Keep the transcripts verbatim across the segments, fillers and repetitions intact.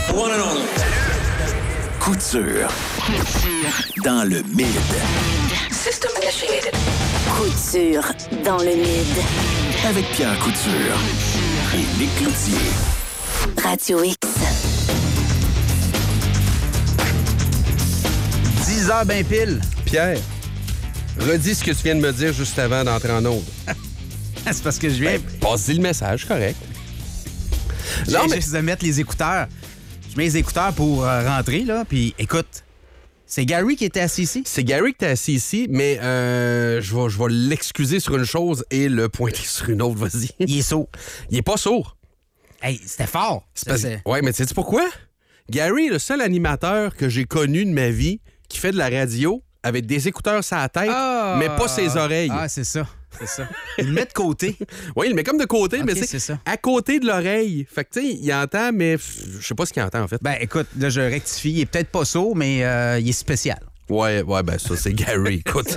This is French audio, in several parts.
one and only. Couture. Couture. Dans le mid. System initiated. Couture dans le mid. Avec Pierre Couture et Nick Cloutier. Radio X. dix heures ben pile. Pierre, redis ce que tu viens de me dire juste avant d'entrer en onde. C'est parce que je viens... Ben, passe-y le message, correct. J'ai Non, mais... juste de mettre les écouteurs. Je mets les écouteurs pour euh, rentrer, là, puis écoute, c'est Gary qui était assis ici? C'est Gary qui était assis ici, mais euh, je vais je vais l'excuser sur une chose et le pointer sur une autre, vas-y. Il est sourd. Il est pas sourd. Hey, c'était fort. C'est parce... Ouais, mais tu sais pourquoi? Gary est le seul animateur que j'ai connu de ma vie qui fait de la radio avec des écouteurs sur la tête, ah, mais pas ses oreilles. Ah, c'est ça. C'est ça. Il le met de côté. Oui, il le met comme de côté, okay, mais c'est, c'est ça. à côté de l'oreille. Fait que, tu sais, il entend, mais je sais pas ce qu'il entend, en fait. Ben, écoute, là, je rectifie. Il est peut-être pas sourd, mais euh, il est spécial. Ouais, ouais, ben ça, c'est Gary, écoute.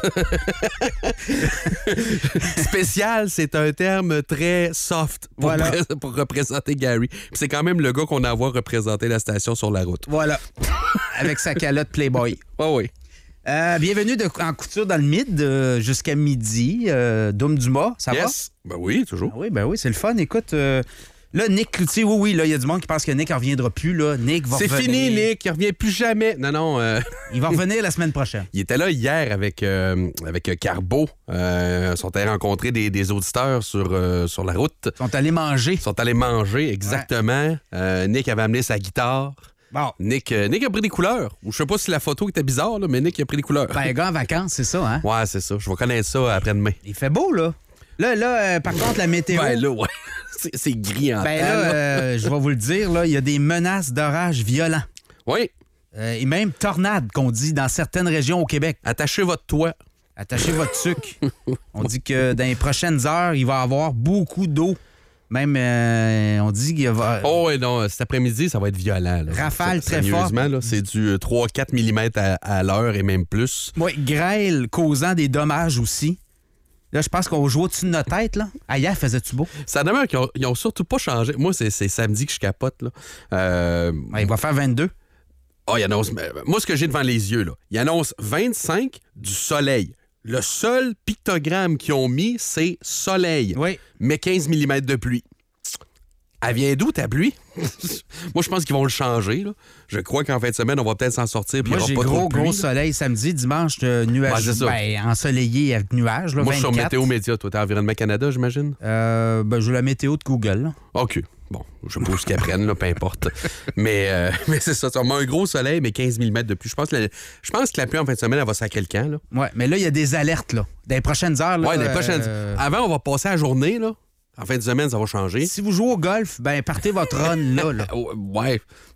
Spécial, c'est un terme très soft pour, voilà. pré- pour représenter Gary. Puis c'est quand même le gars qu'on a à voir représenter la station sur la route. Voilà. Avec sa calotte Playboy. Ouais, oui. Euh, bienvenue de, en couture dans le mid euh, jusqu'à midi. Euh, Dom Dumas, ça yes. va? Ben oui, toujours. Ah oui, ben oui, c'est le fun. Écoute, euh, là, Nick Cloutier, oui, oui, là, il y a du monde qui pense que Nick ne reviendra plus. Là. Nick va c'est revenir. fini, Nick. Il revient plus jamais. Non, non. Euh... Il va revenir la semaine prochaine. Il était là hier avec, euh, avec Carbo. Euh, ils sont allés rencontrer des, des auditeurs sur, euh, sur la route. Ils sont allés manger. Ils sont allés manger, exactement. Ouais. Euh, Nick avait amené sa guitare. Bon. Nick, euh, Nick a pris des couleurs. Je sais pas si la photo était bizarre, là, mais Nick a pris des couleurs. Ben, un gars en vacances, c'est ça, hein? Ouais, c'est ça. Je vais connaître ça après-demain. Il fait beau, là. Là, là, euh, par contre, la météo... Ben là, ouais. c'est, c'est gris en Ben temps, là, là. euh, je vais vous le dire, là, il y a des menaces d'orage violents. Oui. Euh, et même tornades, qu'on dit, dans certaines régions au Québec. Attachez votre toit. Attachez votre sucre. On dit que dans les prochaines heures, il va y avoir beaucoup d'eau. Même, euh, on dit qu'il va... Oh, oui, non, cet après-midi, ça va être violent. Là. Rafale S- très forte. Sérieusement, là, c'est du trois à quatre millimètres à, à l'heure et même plus. Oui, grêle causant des dommages aussi. Là, je pense qu'on joue au-dessus de notre tête, là. Ah, hier, faisait-tu beau? Ça demeure qu'ils ont, ils ont surtout pas changé. Moi, c'est, c'est samedi que je capote, là. Euh... Ouais, il va faire vingt-deux. Oh, il annonce... Moi, ce que j'ai devant les yeux, là, il annonce vingt-cinq du soleil. Le seul pictogramme qu'ils ont mis, c'est soleil. Oui. Mais quinze millimètres de pluie. Elle vient d'où, ta pluie? Moi, je pense qu'ils vont le changer. Là. Je crois qu'en fin de semaine, on va peut-être s'en sortir. Moi, il y aura j'ai pas gros, trop de pluie, gros là. soleil samedi, dimanche, de nuage, Ouais, c'est ça. ben, ensoleillé avec nuages. Là, Moi, je suis sur vingt-quatre. Météo Média. Toi, t'es à Environnement Canada, j'imagine? Euh, ben, j'ai la météo de Google. Là. OK. Bon, je sais pas ce qu'ils apprennent, là, peu importe. mais, euh, mais c'est ça. On a un gros soleil, mais quinze millimètres de pluie. Je pense que la, je pense que la pluie en fin de semaine, elle va sacrer le camp. Là. Ouais, mais là, il y a des alertes. Là. Dans les prochaines heures. Là, Ouais, dans les prochaines... euh, Avant, on va passer la journée. Là. En fin de semaine, ça va changer. Si vous jouez au golf, ben partez votre run là. là. Ouais.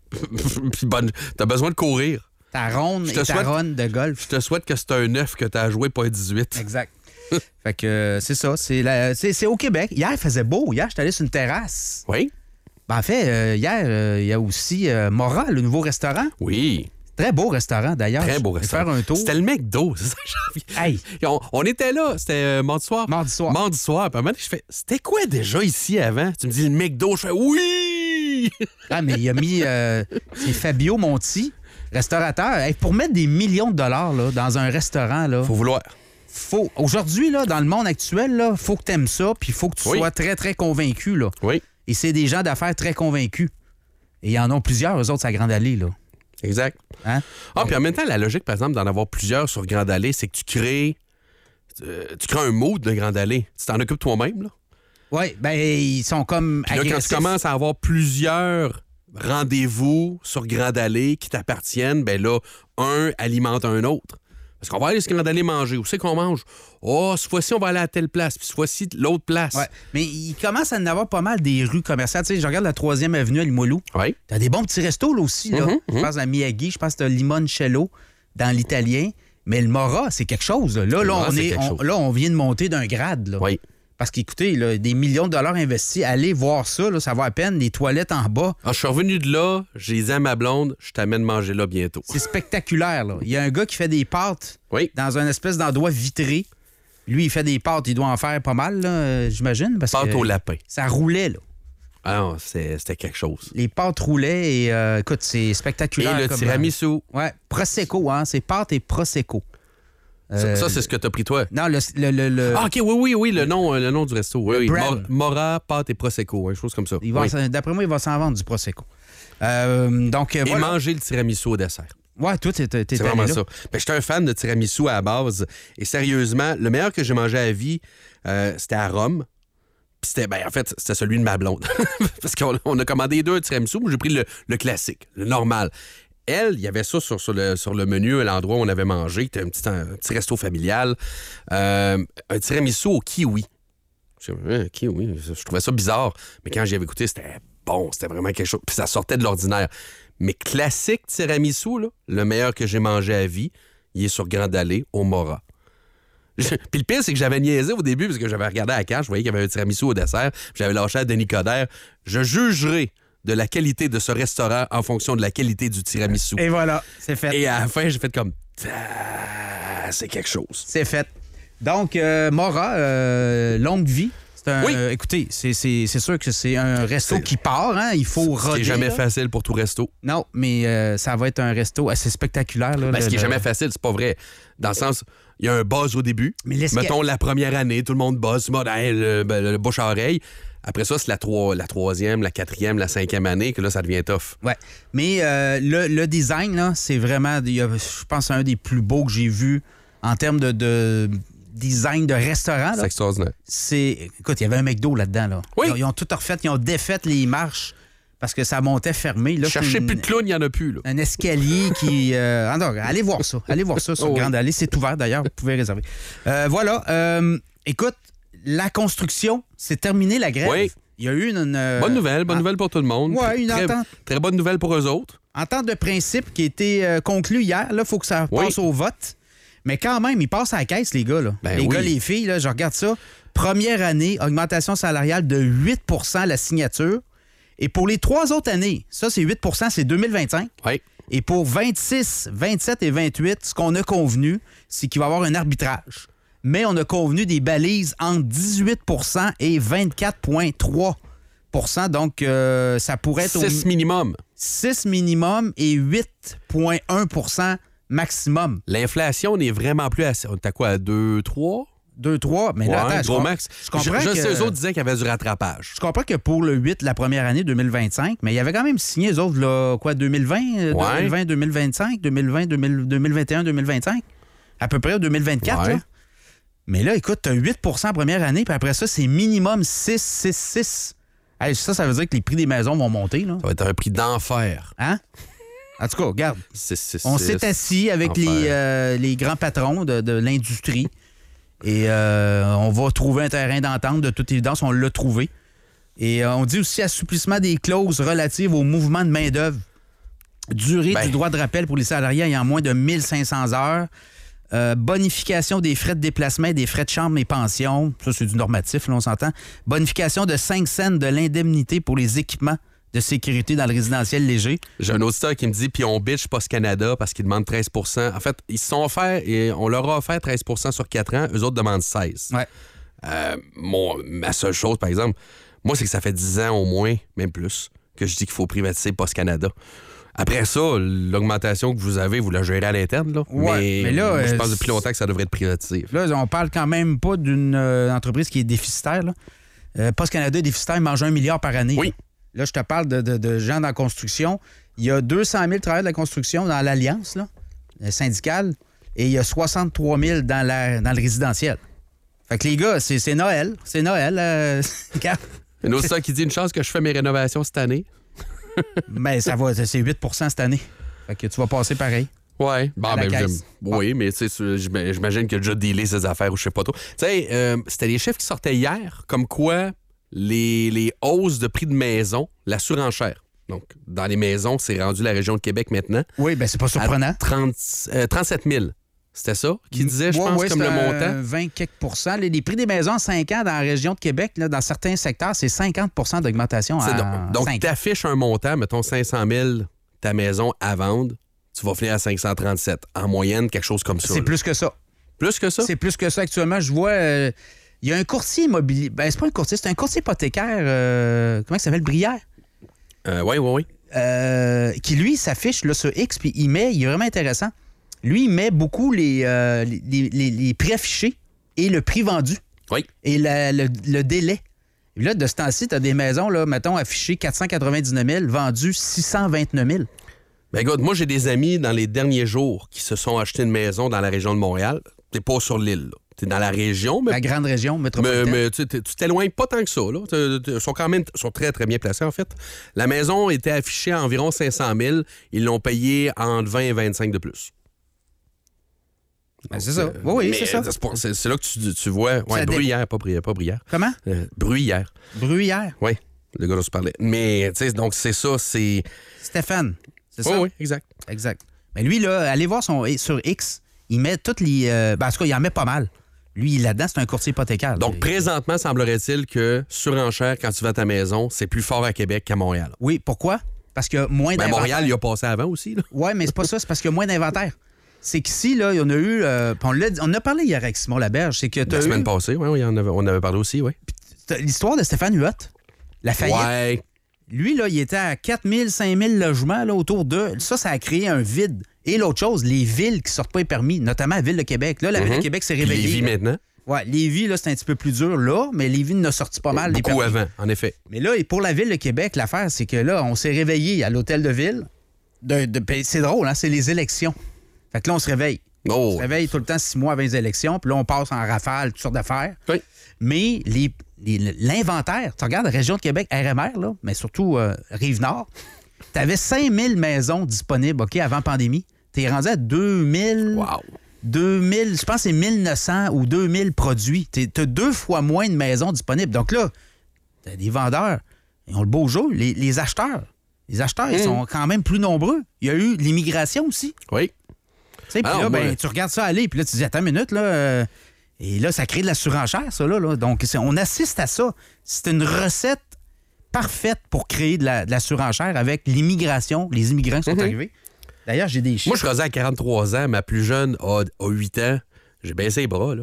Puis bonne... T'as besoin de courir. Ta ronde Je et te ta souhaite- run de golf. Je te souhaite que c'est un neuf que t'as joué, pas un dix-huit. Exact. Fait que euh, c'est ça. C'est, la- c'est, c'est au Québec. Hier, il faisait beau. Hier, j'étais allé sur une terrasse. Oui? Ben, en fait, euh, hier, euh, il y a aussi euh, Mora, le nouveau restaurant. Oui. Très beau restaurant, d'ailleurs. Très beau Je vais restaurant. faire un tour. C'était le McDo, c'est ça que j'ai envie. Hey, On, on était là, c'était euh, mardi soir. mardi soir. Mardi soir. Puis à un moment donné, je fais, c'était quoi déjà ici avant? Tu me dis le McDo, je fais oui! Ah, mais il a mis... euh, c'est Fabio Monti, restaurateur. Hey, pour mettre des millions de dollars là, dans un restaurant, là, Faut vouloir. faut... Aujourd'hui, là, dans le monde actuel, il faut que tu aimes ça, puis il faut que tu Oui. sois très, très convaincu. Là. Oui, Et c'est des gens d'affaires très convaincus. Et il y en a plusieurs, eux autres, à Grande Allée, là. exact. Hein? Ah, puis en même temps, la logique, par exemple, d'en avoir plusieurs sur Grande Allée, c'est que tu crées... euh, tu crées un mood de Grande Allée. Tu t'en occupes toi-même, là. Oui, ben ils sont comme Puis là, quand tu agressifs. commences à avoir plusieurs rendez-vous sur Grande Allée qui t'appartiennent, ben là, un alimente un autre. Parce qu'on va aller sur Grande Allée manger. Où c'est qu'on mange? Oh, cette fois-ci, on va aller à telle place. Puis cette fois-ci, l'autre place. Ouais. Mais il commence à en avoir pas mal des rues commerciales. Tu sais, je regarde la troisième avenue à Limoilou. Oui. T'as des bons petits restos, là aussi. Là. Mhm, Je pense à Miyagi, je pense que t'as Limoncello dans l'italien. Mais le Mora, c'est quelque chose. Là, là, Le Mora, on, c'est est, quelque on, chose. là on vient de monter d'un grade. Là. Oui. Parce qu'écoutez, là, des millions de dollars investis, allez voir ça, là, ça va à peine. Les toilettes en bas, Ah, je suis revenu de là, j'ai dit à ma blonde, je t'amène manger là bientôt. c'est spectaculaire. Là. Il y a un gars qui fait des pâtes Oui. dans un espèce d'endroit vitré. Lui, il fait des pâtes, il doit en faire pas mal, là, euh, j'imagine. Parce Pâte que au lapin. ça roulait, là. Ah non, c'est- c'était quelque chose. Les pâtes roulaient et euh, écoute, c'est Et spectaculaire. le comme, tiramisu, euh, ouais, Prosecco, hein, c'est pâtes et Prosecco. ça, Euh, ça, c'est ce que t'as pris toi. Non, le... le, le, le- Ah, OK, oui, oui, oui, le nom, euh, le nom du resto. Oui, oui. brand. Mor- Mora, pâte et Prosecco, une chose comme ça. il va Oui. s'en- D'après moi, il va s'en vendre du Prosecco. Euh, donc, euh, Et voilà. manger le tiramisu au dessert. Ouais, toi, t'es, t'es C'est allé vraiment là. ça. Ben, j'étais un fan de tiramisu à la base. Et sérieusement, le meilleur que j'ai mangé à vie, euh, c'était à Rome. Puis c'était, ben, en fait, c'était celui de ma blonde. Parce qu'on on a commandé deux tiramisu, mais j'ai pris le, le classique, le normal. Elle, il y avait ça sur, sur, le, sur le menu, à l'endroit où on avait mangé. C'était un petit, un petit resto familial. Euh, un tiramisu au kiwi. Je dis, euh, kiwi, je trouvais ça bizarre. Mais quand j'y avais goûté, c'était bon. C'était vraiment quelque chose. Puis ça sortait de l'ordinaire. Mais classique tiramisu, là, le meilleur que j'ai mangé à vie, il est sur Grande Allée, au Mora. Je- Puis le pire, c'est que j'avais niaisé au début parce que j'avais regardé à la carte, je voyais qu'il y avait un tiramisu au dessert, puis j'avais lâché à Denis Coderre. Je jugerai de la qualité de ce restaurant en fonction de la qualité du tiramisu. Et voilà, c'est fait. Et à la fin, j'ai fait comme... Ah, c'est quelque chose. C'est fait. Donc, euh, Mora, euh, longue vie. C'est un, Oui. euh, écoutez, c'est, c'est, c'est sûr que c'est un resto C'est- qui part, hein? Il faut Ce roder. qui est jamais là. facile pour tout resto. Non, mais euh, ça va être un resto assez spectaculaire. Là, Ben, le- ce qui est le- jamais facile, c'est pas vrai. Dans le sens, il y a un buzz au début. Mais l'esca- Mettons la première année, tout le monde buzz, mode, hey, le, ben, le bouche à oreille. Après ça, c'est la, trois- la troisième, la quatrième, la cinquième année que là, ça devient tough. Ouais. Mais euh, le, le design, là, c'est vraiment, il y a- je pense, un des plus beaux que j'ai vus en termes de, de design de restaurant. C'est là. extraordinaire. C'est, écoute, il y avait un McDo là-dedans. Là. Oui. Ils, ont, ils ont tout refait, ils ont défait les marches parce que ça montait fermé. Là, Cherchez c'est une- plus de clown, il n'y en a plus. Là. Un escalier qui... Euh... ah non, allez voir ça. Allez voir ça sur Oh oui. Grande Allée. C'est ouvert, d'ailleurs. Vous pouvez réserver. Euh, voilà. Euh, écoute, la construction, c'est terminé, la grève. Oui. Il y a eu une... une, Bonne nouvelle, bonne en- nouvelle pour tout le monde. Ouais, une très, entente. très bonne nouvelle pour eux autres. Entente de principe qui a été euh, conclue hier. Là, il faut que ça Oui. passe au vote. Mais quand même, ils passent à la caisse, les gars. Là. Ben les oui. gars, les filles, là, je regarde ça. Première année, augmentation salariale de huit à la signature. Et pour les trois autres années, ça, c'est huit c'est deux mille vingt-cinq. Oui. Et pour vingt-six, vingt-sept et vingt-huit, ce qu'on a convenu, c'est qu'il va y avoir un arbitrage. Mais on a convenu des balises entre dix-huit et vingt-quatre virgule trois. Donc, euh, ça pourrait être six au minimum. six minimum et huit virgule un maximum. L'inflation n'est vraiment plus à... On est à quoi, à deux, trois? deux, trois. Mais là, Ouais, attends, je gros com- max. Je comprends je, je que... sais, eux autres disaient qu'il y avait du rattrapage. Je comprends que pour le huit, la première année deux mille vingt-cinq, mais il y avait quand même signé, eux autres, là, quoi, deux mille vingt, euh, Ouais. deux mille vingt, deux mille vingt-cinq, deux mille vingt, deux mille deux mille vingt et un, deux mille vingt-cinq, à peu près deux mille vingt-quatre. Ouais. Là. Mais là, écoute, tu as huit en première année, puis après ça, c'est minimum six, six, six. Hey, ça, ça veut dire que les prix des maisons vont monter, là. Ça va être un prix d'enfer. Hein? En tout cas, regarde, six, six, on six. s'est assis avec Enfer. les, euh, les grands patrons de, de l'industrie et euh, on va trouver un terrain d'entente, de toute évidence, on l'a trouvé. Et euh, on dit aussi assouplissement des clauses relatives au mouvement de main-d'œuvre, durée Ben. du droit de rappel pour les salariés ayant moins de mille cinq cents heures, euh, bonification des frais de déplacement et des frais de chambre et pension, ça c'est du normatif, là, on s'entend, bonification de cinq cents de l'indemnité pour les équipements de sécurité dans le résidentiel léger. J'ai un auditeur qui me dit, puis on bitch Post Canada parce qu'ils demandent treize. En fait, ils se sont offerts, et on leur a offert treize sur quatre ans, eux autres demandent seize. Ouais. Euh, mon- ma seule chose, par exemple, moi, c'est que ça fait dix ans au moins, même plus, que je dis qu'il faut privatiser Post Canada. Après ça, l'augmentation que vous avez, vous la gérez à l'interne, là. Ouais, mais, mais là, moi, je euh, pense depuis longtemps que ça devrait être privatisé. Là, on parle quand même pas d'une euh, entreprise qui est déficitaire. Là. Euh, Post Canada est déficitaire, il mange un milliard par année. Oui. Là, Là, je te parle de, de- de gens dans la construction. Il y a deux cent mille travailleurs de la construction dans l'Alliance là, euh, syndicale et il y a soixante-trois mille dans, la, dans le résidentiel. Fait que les gars, c'est, c'est Noël. C'est Noël. euh, regarde. Un auditeur qui dit une chance que je fais mes rénovations cette année. Mais ça va, c'est huit cette année. Fait que tu vas passer pareil. Ouais. Bon, À la ben, caisse. j'aime- oui, mais tu sais, j'im- j'imagine qu'il a déjà dealé ses affaires ou je sais pas trop. Tu sais, euh, c'était les chiffres qui sortaient hier, comme quoi les, les hausses de prix de maison, la surenchère. Donc, dans les maisons, c'est rendu la région de Québec maintenant. Oui, ben c'est pas surprenant. À trente, euh, trente-sept mille. C'était ça qu'il disait, je Ouais, pense, ouais, comme c'est le un montant. vingt quelques pourcents. Les, les prix des maisons en cinq ans dans la région de Québec, là, dans certains secteurs, c'est cinquante d'augmentation C'est en donc, donc cinq tu ans. affiches un montant, mettons cinq cent mille, ta maison à vendre, tu vas finir à cinq cent trente-sept. En moyenne, quelque chose comme ça. C'est là. plus que ça. Plus que ça? C'est plus que ça actuellement. Je vois, euh, Il y a un courtier immobilier. Ben, c'est pas un courtier, c'est un courtier hypothécaire. euh, comment il s'appelle? Brière. Euh, oui, oui, oui. Euh, qui, lui, s'affiche là, sur X, puis il met, il est vraiment intéressant. Lui, il met beaucoup les, euh, les, les, les prix affichés et le prix vendu. Oui. Et la- le, le délai. Et là, de ce temps-ci, tu as des maisons, là, mettons, affichées quatre cent quatre-vingt-dix-neuf mille, vendues six cent vingt-neuf mille. Ben, écoute, moi, j'ai des amis dans les derniers jours qui se sont achetés une maison dans la région de Montréal. T'es pas sur l'île, là. T'es dans la région, mais La grande région Mais, métropolitaine. mais tu t'es- tu t'éloignes pas tant que ça. Là. T'es- t'es- Ils sont quand même sont très, très bien placés, en fait. La maison était affichée à environ cinq cent mille. Ils l'ont payé entre vingt et vingt-cinq de plus. Ben, c'est ça. Euh, Oui, oui, mais c'est ça. C'est, pas- c'est- c'est là que tu, tu vois. Ça Ouais, dé- bruyère, pas bruyère, pas bruyère. Comment? Euh, bruyère. Bruyère. Oui, le gars dont tu parlais. Mais, tu sais, donc c'est ça, c'est. Stéphane. C'est Oui, ça? oui, exact. Exact. Mais lui, là, allez voir son, sur X, il met toutes les... euh, ben, en tout cas, il en met pas mal. Lui, là-dedans, c'est un courtier hypothécaire. Donc, Il- présentement, semblerait-il que surenchère, quand tu vas à ta maison, c'est plus fort à Québec qu'à Montréal. Oui, pourquoi? Parce qu'il y a moins Ben, d'inventaire. Montréal, il a passé avant aussi. Là. Oui, mais c'est pas ça, c'est parce qu'il y a moins d'inventaire. C'est qu'ici, là, il y en a eu... euh, puis on, l'a dit- on en a parlé hier avec Simon Laberge, c'est que t'as La eu semaine passée, oui, oui, on avait, on avait parlé aussi, oui. t'as l'histoire de Stéphane Huot, la faillite. Ouais. Lui, là, il était à quatre mille, cinq mille logements là, autour d'eux. Ça, ça a créé un vide. Et l'autre chose, les villes qui sortent pas les permis, notamment la Ville de Québec. Là, la Ville de Québec s'est Puis réveillée. Lévis là. maintenant. Ouais, Lévis, là, c'est un petit peu plus dur, là, mais Lévis en a sorti pas mal. les Beaucoup permis. avant, en effet. Mais là, et pour la Ville de Québec, l'affaire, c'est que là, on s'est réveillé à l'hôtel de ville. De, de- ben, c'est drôle, hein, c'est les élections. Fait que là, on se réveille. On Oh. se réveille tout le temps six mois avant les élections, puis là, on passe en rafale, toutes sortes d'affaires. Oui. Mais les, les- l'inventaire, tu regardes la région de Québec, R M R, là, mais surtout euh, Rive-Nord, tu avais cinq mille maisons disponibles, OK, avant pandémie. Tu es rendu à deux mille. Wow. deux mille, je pense que c'est mille neuf cents ou deux mille produits. Tu as deux fois moins de maisons disponibles. Donc là, tu as des vendeurs, ils ont le beau jeu. Les, les acheteurs, les acheteurs, ils sont quand même plus nombreux. Il y a eu l'immigration aussi. Oui. Tu sais, puis Alors, là, ben, moi- tu regardes ça aller, puis là, tu te dis, attends une minute, là. euh, et là, ça crée de la surenchère, ça, là. là. Donc, c'est- on assiste à ça. C'est une recette parfaite pour créer de la, de la surenchère avec l'immigration, les immigrants qui sont Mhm. arrivés. D'ailleurs, j'ai des chiffres. Moi, je suis rendu à quarante-trois ans. Ma plus jeune a, a huit ans. J'ai baissé les bras, là.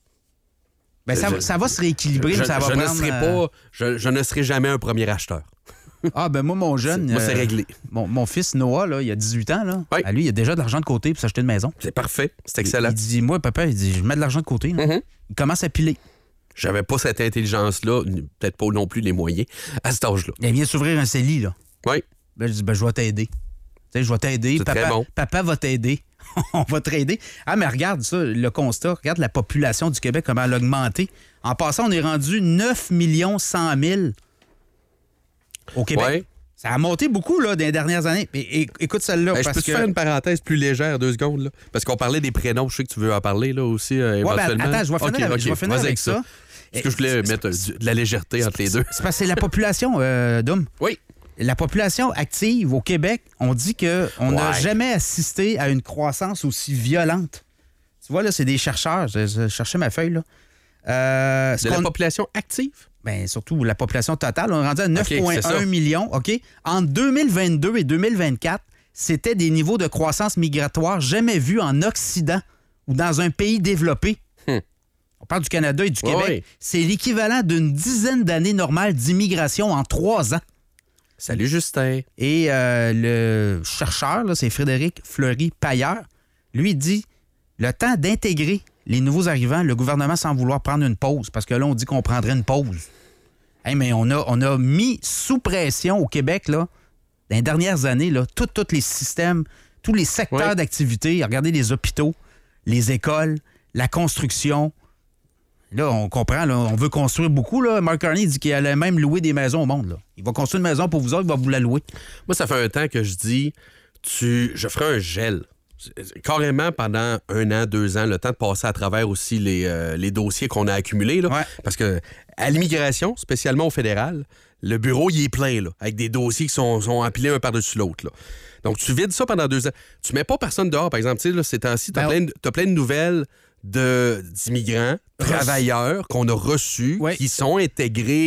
Ben, ça, je- ça va se rééquilibrer, Je, mais ça va je ne prendre, serai euh, pas... Je, je ne serai jamais un premier acheteur. Ah, ben moi, mon jeune... Moi, c'est euh, réglé. Mon, mon fils Noah, là, il a dix-huit ans. Là. Oui. À lui, il a déjà de l'argent de côté pour s'acheter une maison. C'est parfait. C'est excellent. Il, il dit, moi, papa, il dit, je mets de l'argent de côté. là. Mhm. Il commence à piler. J'avais pas cette intelligence-là, peut-être pas non plus les moyens, à cet âge-là. Il vient s'ouvrir un C E L I, là. Oui. Ben, je dis, ben, je vais t'aider. Tu sais, je vais t'aider. C'est Papa, très bon. papa va t'aider. On va t'aider. Ah, mais regarde ça, le constat. Regarde la population du Québec, comment elle a augmenté. En passant, on est rendu neuf millions cent mille au Québec. Ouais. Ça a monté beaucoup, là, dans les dernières années. Et, et- écoute celle-là, Ben, je parce peux te que... faire une parenthèse plus légère, deux secondes, là? Parce qu'on parlait des prénoms, je sais que tu veux en parler, là, aussi, euh, Ouais, ben, éventuellement. attends, je vais finir Ok, avec, ok, je vais finir vas-y avec ça. Parce que je voulais C'est- mettre euh, du- de la légèreté entre les deux. C'est parce que c'est la population, euh, Dom. Oui. La population active au Québec, on dit qu'on n'a Ouais. jamais assisté à une croissance aussi violente. Tu vois, là, c'est des chercheurs. Je, je cherchais ma feuille, là. Euh, ce De la qu'on- population active? ben, surtout la population totale. On est rendu à neuf virgule c'est ça. un millions. OK? En deux mille vingt-deux et deux mille vingt-quatre, c'était des niveaux de croissance migratoire jamais vus en Occident ou dans un pays développé. Hmm. On parle du Canada et du Ouais, Québec. ouais. C'est l'équivalent d'une dizaine d'années normales d'immigration en trois ans. Salut, Justin. Et euh, le chercheur, là, c'est Frédéric Fleury-Pailleur, lui dit le temps d'intégrer les nouveaux arrivants, le gouvernement sans vouloir prendre une pause, parce que là, on dit qu'on prendrait une pause. Hey, mais on a, on a mis sous pression au Québec, là, dans les dernières années, là, tous tous les systèmes, tous les secteurs Ouais. d'activité. Regardez les hôpitaux, les écoles, la construction. Là, on comprend, là, on veut construire beaucoup. Là. Mark Carney dit qu'il allait même louer des maisons au monde. Là. Il va construire une maison pour vous autres, il va vous la louer. Moi, ça fait un temps que je dis, tu, je ferai un gel. Carrément pendant un an, deux ans, le temps de passer à travers aussi les, euh, les dossiers qu'on a accumulés. Là. Ouais. Parce que à l'immigration, spécialement au fédéral, le bureau, il est plein, là, avec des dossiers qui sont, sont empilés un par-dessus l'autre. Là. Donc, tu vides ça pendant deux ans. Tu mets pas personne dehors, par exemple. Tu sais, là, ces temps-ci, t'as Ben, plein, de- t'as plein de nouvelles de, d'immigrants, travailleurs qu'on a reçus, Ouais. qui sont intégrés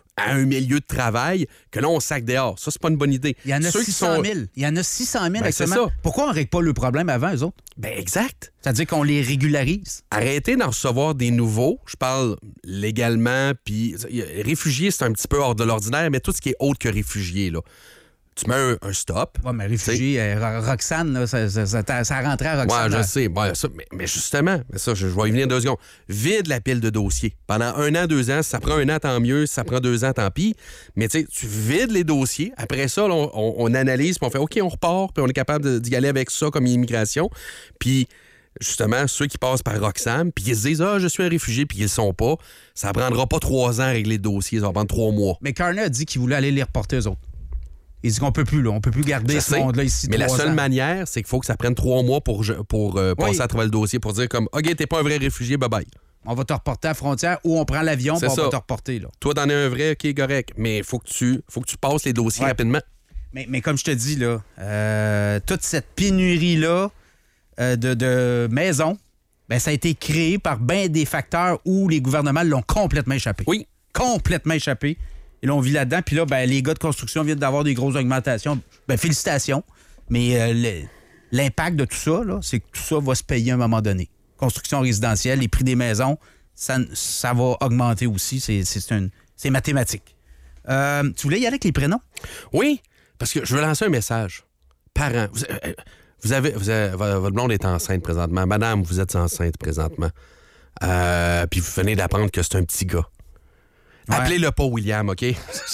à un milieu de travail que là, on sac dehors. Ça, c'est pas une bonne idée. Il y en a Ceux qui six cent sont- mille. Il y en a six cent mille Ben, c'est actuellement. ça. Pourquoi on ne règle pas le problème avant, eux autres? Ben exact. C'est-à-dire qu'on les régularise. Arrêtez d'en recevoir des nouveaux. Je parle légalement, puis réfugiés, c'est un petit peu hors de l'ordinaire, mais tout ce qui est autre que réfugié, là. Tu mets un, un stop. Ouais, mais réfugié, euh, Ro- Roxane, là, ça, ça, ça, ça rentrait à Roxane. Ouais, là. je sais. Ouais, ça, mais, mais justement, mais ça, je, je vais y venir deux secondes. Vide la pile de dossiers. Pendant un an, deux ans, si ça prend un an, tant mieux. Si ça prend deux ans, tant pis. Mais tu sais, tu vides les dossiers. Après ça, là, on, on- on analyse, puis on fait OK, on repart, puis on est capable de- d'y aller avec ça comme immigration. Puis justement, ceux qui passent par Roxham, puis ils se disent « Ah, je suis un réfugié », puis ils le sont pas, ça prendra pas trois ans à régler le dossier. Ça va prendre trois mois. Mais Carney a dit qu'il voulait aller les reporter, eux autres. Il dit qu'on peut plus, là. On peut plus garder Je ce sais, monde-là ici. mais la trois seule ans. manière, c'est qu'il faut que ça prenne trois mois pour, pour euh, passer Oui. à travers le dossier, pour dire comme « OK, t'es pas un vrai réfugié, bye-bye ». On va te reporter à la frontière ou on prend l'avion C'est puis on ça. va te reporter, là. Toi, t'en es un vrai, OK, correct. Mais il faut que tu faut que tu passes les dossiers Ouais. rapidement. Mais, mais comme je te dis, là, euh, toute cette pénurie-là euh, de, de maisons, ben, ça a été créé par bien des facteurs où les gouvernements l'ont complètement échappé. Oui. Complètement échappé. Ils l'ont vu là-dedans. Puis là, ben, les gars de construction viennent d'avoir des grosses augmentations. Ben, félicitations. Mais euh, le- l'impact de tout ça, là, c'est que tout ça va se payer à un moment donné. Construction résidentielle, les prix des maisons, ça, ça va augmenter aussi. C'est, c'est, une- c'est mathématique. Euh, tu voulais y aller avec les prénoms? Oui, parce que je veux lancer un message. Parents, vous, euh, vous avez, vous avez- votre blonde est enceinte présentement. Madame, vous êtes enceinte présentement. Euh, puis vous venez d'apprendre que c'est un petit gars. Ouais. Appelez-le pas William, OK?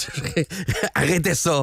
Arrêtez ça.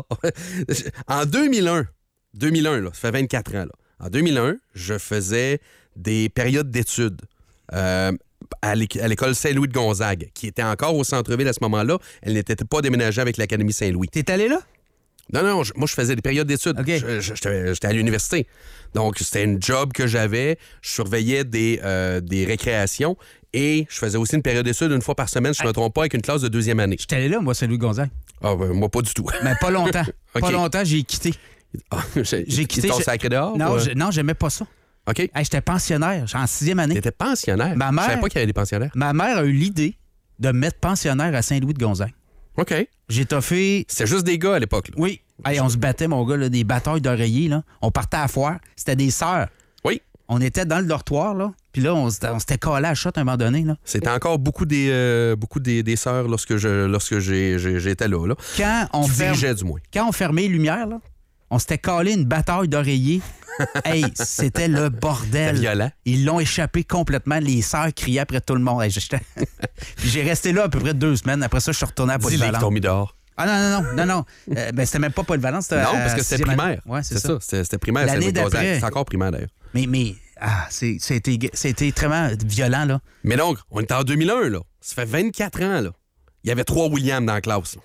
En deux mille un, deux mille un, là, ça fait vingt-quatre ans, là. En deux mille un, je faisais des périodes d'études euh, à l'éc- à l'école Saint-Louis de Gonzague, qui était encore au centre-ville à ce moment-là. Elle n'était pas déménagée avec l'Académie Saint-Louis. T'es allé là? Non, non, je- moi, je faisais des périodes d'études. OK. Je- je- J'étais j'étais à l'université. Donc, c'était une job que j'avais. Je surveillais des, euh, des récréations et je faisais aussi une période d'études une fois par semaine, si je ne me trompe pas, avec une classe de deuxième année. J'étais allé là, moi, Saint-Louis Gonzague. Ah, ben, moi, pas du tout. Mais pas longtemps. OK. Pas longtemps, j'ai quitté. j'ai J'ai quitté. Ils t'ont j'ai- sacré dehors? Non, ou, euh? j'ai- non, j'aimais pas ça. OK. Hey, j'étais pensionnaire. J'étais en sixième année. T'étais pensionnaire? Ma mère- Je savais pas qu'il y avait des pensionnaires. Ma mère a eu l'idée de me mettre pensionnaire à Saint-Louis de Gonzague. OK. J'ai toffé. C'était juste des gars à l'époque. là. Oui. Hey, on se battait, mon gars, là, des batailles d'oreillers. Là. On partait à la foire. C'était des sœurs. Oui. On était dans le dortoir, là. Puis là, on s'était on s'était collés à la shot à un moment donné. Là. C'était encore beaucoup des, euh, beaucoup des, des sœurs lorsque je lorsque j'ai- j'ai- j'étais là. là. Quand on Qui ferme- dirigeaient, du moins. Quand on fermait les lumières, là, on s'était collé une bataille d'oreillers. Hey, c'était le bordel. C'était violent. Ils l'ont échappé complètement. Les sœurs criaient après tout le monde. Hey, j'étais- Puis j'ai resté là à peu près deux semaines. Après ça, je suis retourné à Dis-les qui Polyvalente. t'ont mis dehors. Ah non, non, non, non, non. Euh, ben, c'était même pas Polyvalente, c'était Non, à parce que c'était sixième année. primaire. Ouais, c'est ça. ça. C'était c'était primaire. L'année Saint-Louis de Gonzague. d'après. C'est encore primaire, d'ailleurs. Mais, mais, ah, c'est- c'était c'était vraiment violent, là. Mais donc, on était en deux mille un, là. Ça fait vingt-quatre ans, là. Il y avait trois Williams dans la classe, là.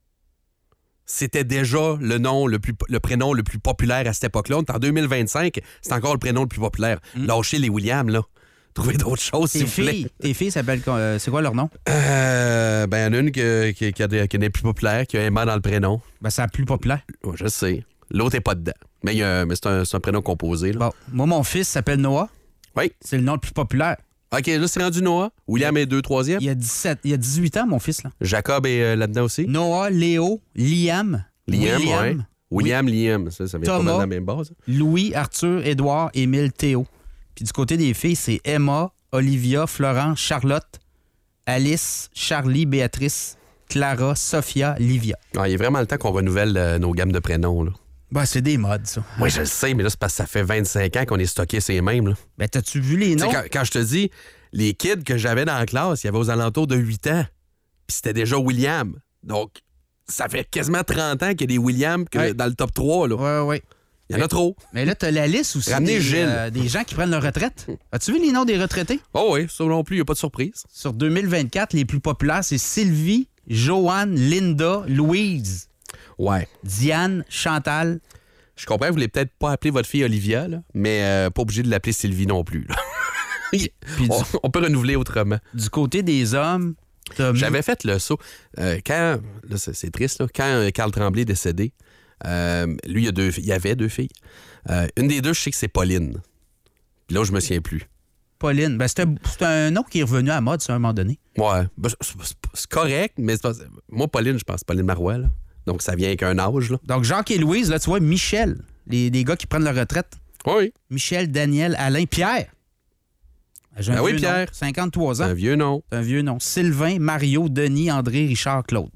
C'était déjà le nom, le, plus, le prénom le plus populaire à cette époque-là. On est en deux mille vingt-cinq, c'est encore le prénom le plus populaire. Lâchez les Williams, là. Trouvez d'autres choses, s'il Tes vous plaît. filles, tes filles s'appellent. euh, c'est quoi leur nom? Euh, ben, il y en a une que- qui, qui, a des- qui est des plus populaire, qui a un mot dans le prénom. Ben, c'est la plus populaire. Ouais, je sais. L'autre est pas dedans. Mais, il y a- mais c'est un, c'est un prénom composé, là. Bon, moi, mon fils s'appelle Noah. Oui. C'est le nom le plus populaire. OK, là, c'est rendu Noah. William est deux, troisième. Il y a dix-sept, il y a dix-huit ans, mon fils, là. Jacob est euh, là-dedans aussi. Noah, Léo, Liam, Liam, William, ouais. William, Liam. Ça, ça vient Thomas. pas mal de la même base. Louis, Arthur, Édouard, Émile, Théo. Puis du côté des filles, c'est Emma, Olivia, Florence, Charlotte, Alice, Charlie, Béatrice, Clara, Sophia, Livia. Ah, il est vraiment le temps qu'on renouvelle euh, nos gammes de prénoms, là. Ben, c'est des modes, ça. Oui, je le sais, mais là, c'est parce que ça fait vingt-cinq ans qu'on est stocké ces mêmes, là. Ben, t'as-tu vu les Tu sais, noms? Quand, quand je te dis, les kids que j'avais dans la classe, il y avait aux alentours de huit ans. Puis c'était déjà William. Donc, ça fait quasiment trente ans qu'il y a des Williams que Ouais. dans le top trois, là. Ouais, ouais. Il y en a trop. Mais là, t'as la liste aussi Ramenez des, Gilles. euh, des gens qui prennent leur retraite. As-tu vu les noms des retraités? Oh oui, ça non plus, il n'y a pas de surprise. Sur deux mille vingt-quatre, les plus populaires, c'est Sylvie, Joanne, Linda, Louise, Ouais. Diane, Chantal. Je comprends, vous voulez peut-être pas appeler votre fille Olivia, là, mais euh, pas obligé de l'appeler Sylvie non plus, là. Puis du, on, on peut renouveler autrement. du côté des hommes, t'as... J'avais fait le saut. Euh, quand, là, c'est, c'est triste, là, quand euh, Carl Tremblay est décédé, euh, lui, il y, a deux, il y avait deux filles. Euh, une des deux, je sais que c'est Pauline. Puis là, je me souviens plus. Pauline. Ben, c'est un, c'est un nom qui est revenu à la mode, ça, à un moment donné. Ouais. Ben, c'est, c'est- c'est correct, mais c'est pas- moi, Pauline, je pense Pauline Marois, là. Donc, ça vient avec un âge, là. Donc, Jacques et Louise, là, tu vois, Michel, les, les gars qui prennent leur retraite. Oui. Michel, Daniel, Alain, Pierre. J'ai un Ben oui, vieux Pierre. nom, cinquante-trois C'est ans. un vieux nom. C'est un vieux nom. Sylvain, Mario, Denis, André, Richard, Claude.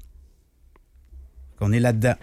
On est là-dedans.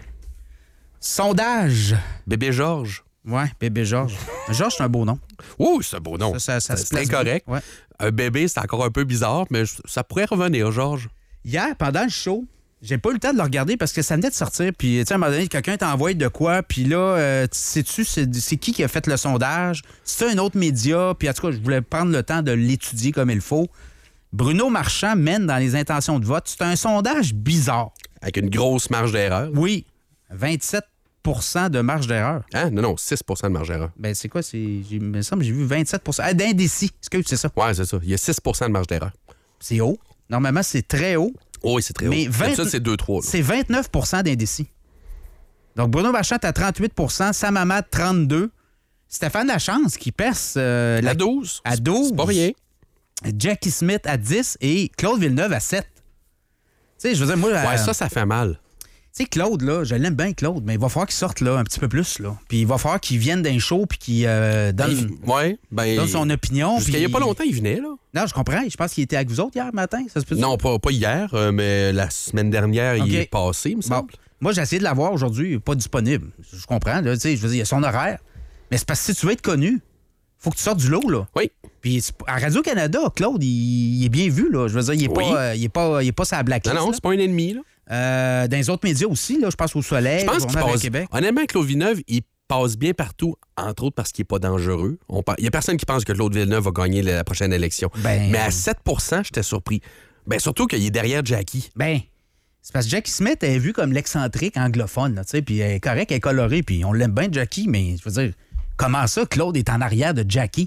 Sondage. Bébé Georges. Ouais, bébé Georges. Georges, c'est un beau nom. Ouh, c'est un beau nom. Ça, ça, ça se c'est place correct. bien. Ouais. Un bébé, c'est encore un peu bizarre, mais ça pourrait revenir, Georges. Hier, pendant le show, j'ai pas eu le temps de le regarder parce que ça venait de sortir. Puis, tu sais, à un moment donné, quelqu'un t'envoie de quoi. Puis là, euh, sais-tu, c'est, c'est qui qui a fait le sondage? C'est un autre média. Puis, en tout cas, je voulais prendre le temps de l'étudier comme il faut. Bruno Marchand mène dans les intentions de vote. C'est un sondage bizarre. Avec une grosse marge d'erreur. Oui, vingt-sept pour cent de marge d'erreur. Hein? Non, non, six pour cent de marge d'erreur. Ben, c'est quoi? C'est, j'ai, il me semble que j'ai vu vingt-sept pour cent. Ah, d'indécis. Excuse, c'est ça. Ouais, c'est ça. Il y a six pour cent de marge d'erreur. C'est haut. Normalement, c'est très haut. Oh, oui, c'est très Mais haut. vingt Ça, c'est deux trois. C'est vingt-neuf pour cent d'indécis. Donc, Bruno Marchand à trente-huit pour cent, Sam Hamad, trente-deux pour cent. Stéphane Lachance qui perce euh, la- À douze. à douze. C'est pas rien. Jackie Smith à dix et Claude Villeneuve à sept. Tu sais, je veux dire, moi... Ouais, euh, ça, ça fait mal. Tu sais, Claude, là, je l'aime bien, Claude, mais il va falloir qu'il sorte là, un petit peu plus. Là. Puis il va falloir qu'il vienne d'un show puis qu'il euh, donne, Ben, ouais, ben. donne son opinion. Jusqu'à il puis- n'y a pas longtemps, il venait, là. Non, je comprends. Je pense qu'il était avec vous autres hier matin. Ça se peut Non, pas, pas hier, euh, mais la semaine dernière, OK. il est passé, il me Bon. semble. Moi, j'ai essayé de l'avoir aujourd'hui. Il n'est pas disponible. Je comprends. Là, tu sais, je veux dire, il y a son horaire. Mais c'est parce que si tu veux être connu, faut que tu sortes du lot, là. Oui. Puis c'est- à Radio-Canada, Claude, il, il est bien vu, là. Je veux dire, il n'est Oui. pas, euh, il est pas, il est pas sa Non, blacklist. non, là. c'est pas un ennemi, là. Euh, dans les autres médias aussi, là, je pense au Soleil, Je pense au qu'il Journal de passe. Québec. Honnêtement, Claude Villeneuve, il passe bien partout, entre autres parce qu'il n'est pas dangereux. On par- Il n'y a personne qui pense que Claude Villeneuve va gagner la prochaine élection. Ben- Mais à sept pour cent, j'étais surpris. Ben, surtout qu'il est derrière Jackie. Ben, c'est parce que Jackie Smith est vu comme l'excentrique anglophone, là, tu sais, puis elle est correcte, elle est colorée, puis on l'aime bien, Jackie, mais je veux dire, comment ça, Claude est en arrière de Jackie?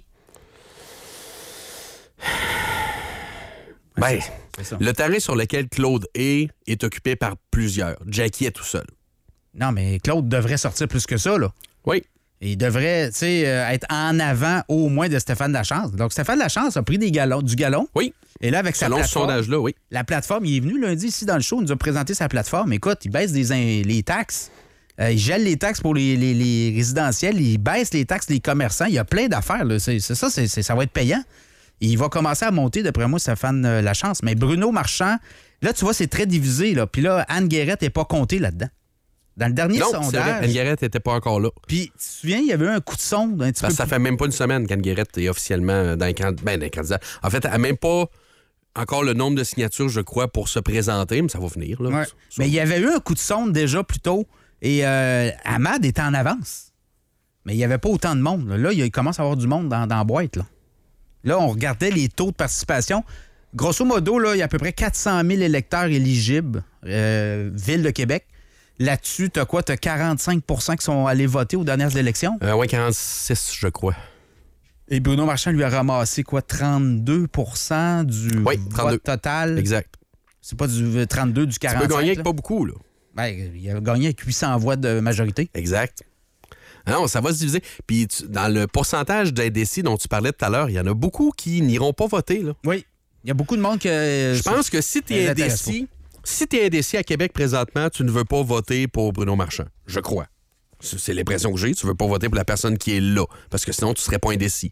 Ben, C'est ça. le terrain sur lequel Claude est est occupé par plusieurs. Jackie est tout seul. Non, mais Claude devrait sortir plus que ça, là. Oui. Il devrait, tu sais, euh, être en avant au moins de Stéphane Lachance. Donc, Stéphane Lachance a pris des galons, du galon. Oui. Et là, avec sa Selon ce plateforme, sondage-là, oui. la plateforme, il est venu lundi ici dans le show, il nous a présenté sa plateforme. Écoute, il baisse des in- les taxes. Euh, il gèle les taxes pour les, les- les résidentiels. Il baisse les taxes des commerçants. Il y a plein d'affaires. Là. C'est, c'est ça, c'est, c'est- ça va être payant. Et il va commencer à monter, d'après moi, Stéphane euh, Lachance. Mais Bruno Marchand, là, tu vois, c'est très divisé. Là. Puis là, Anne Guérette n'est pas comptée là-dedans. Dans le dernier Non, c'est vrai, sondage. Anne Guérette n'était pas encore là. Puis, tu te souviens, il y avait eu un coup de sonde un petit Parce peu que ça plus- fait même pas une semaine qu'Anne Guérette est officiellement dans les can- ben, dans les candidats. En fait, elle n'a même pas encore le nombre de signatures, je crois, pour se présenter, mais ça va venir. Là. Ouais. Ça- Mais il y avait eu un coup de sonde déjà plus tôt et euh, Hamad était en avance. Mais il n'y avait pas autant de monde. Là, Là, il commence à avoir du monde dans, dans la boîte. Là. Là, on regardait les taux de participation. Grosso modo, là, il y a à peu près quatre cent mille électeurs éligibles, euh, Ville de Québec. Là-dessus, tu as quoi? Tu as quarante-cinq pour cent qui sont allés voter aux dernières élections. Euh, ouais, quarante-six, je crois. Et Bruno Marchand lui a ramassé quoi? trente-deux pour cent du Oui, trente-deux. vote total. Exact. C'est pas du trente-deux, du Tu quarante-cinq. peux gagner avec là. pas beaucoup, là. Ben, il a gagné avec huit cents voix de majorité. Exact. Ah non, ça va se diviser. Puis tu- dans le pourcentage d'indécis dont tu parlais tout à l'heure, il y en a beaucoup qui n'iront pas voter, là. Oui. Il y a beaucoup de monde que. Je pense que si tu es ça les intéresse indécis, si tu es indécis à Québec présentement, tu ne veux pas voter pour Bruno Marchand. Je crois. C'est c'est l'impression que j'ai. Tu veux pas voter pour la personne qui est là. Parce que sinon, tu serais pas indécis.